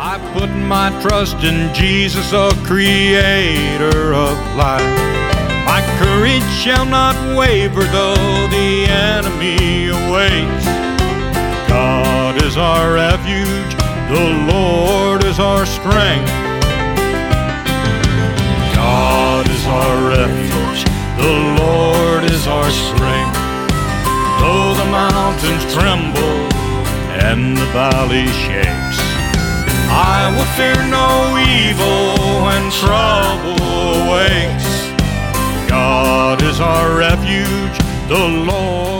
I put my trust in Jesus, the creator of life. My courage shall not waver, though the enemy awaits. God is our refuge, the Lord is our strength. God is our refuge, the Lord is our strength. Though the mountains tremble and the valley shakes, I will fear no evil when trouble awakes. God is our refuge, the Lord